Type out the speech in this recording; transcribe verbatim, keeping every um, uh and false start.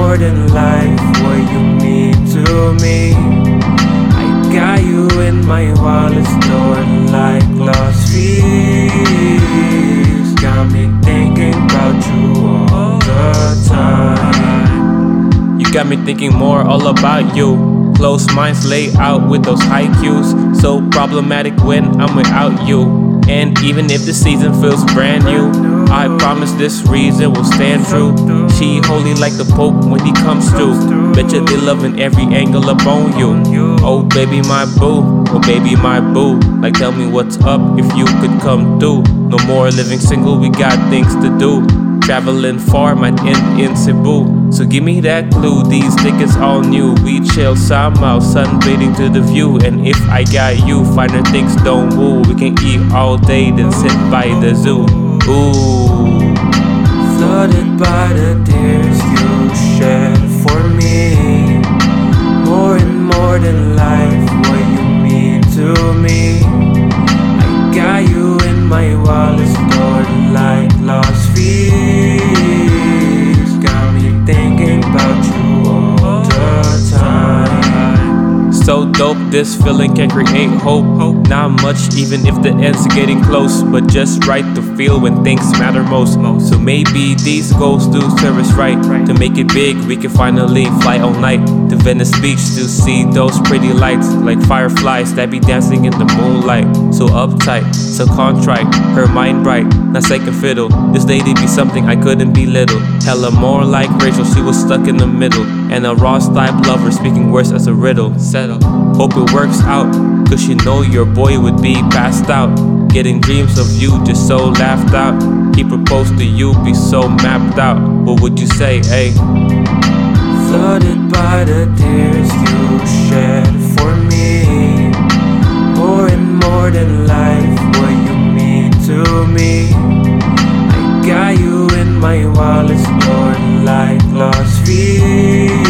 more than life, what you mean to me. I got you in my wallet stored like lost fees. Got me thinking about you all the time. You got me thinking more all about you. Close minds lay out with those high cues. So problematic when I'm without you. And even if the season feels brand new, I promise this reason will stand true. She holy like the Pope when he comes through. Betcha they loving every angle up on you. Oh baby my boo, oh baby my boo. Like tell me what's up if you could come through. No more living single, we got things to do. Traveling far might end in Cebu. So give me that clue, these tickets all new. We chill somehow, sunbathing to the view. And if I got you, finer things don't woo. We can eat all day, then sit by the zoo. Ooh. Flooded by the tears you shed for me. More and more than life, what you mean to me. I got you in my wallet stored like lost fees. Got me thinking about you all the time. So dope, this feeling can create hope. Not much even if the end's getting close, but just right to feel when things matter most. So maybe these goals do serve us right. To make it big, we can finally fly all night to Venice Beach to see those pretty lights like fireflies that be dancing in the moonlight. So uptight, so contrite, her mind bright, not second fiddle. This lady be something I couldn't belittle. Hella more like Rachel, she was stuck in the middle. And a Ross type lover speaking words as a riddle. Settle, hope it works out, cause you know your boy would be passed out. Getting dreams of you just so laughed out. He proposed to you, be so mapped out. What would you say, ayy? Flooded by the tears you shed for me. More and more than life, what you mean to me. I got you in my wallet stored like lost fees.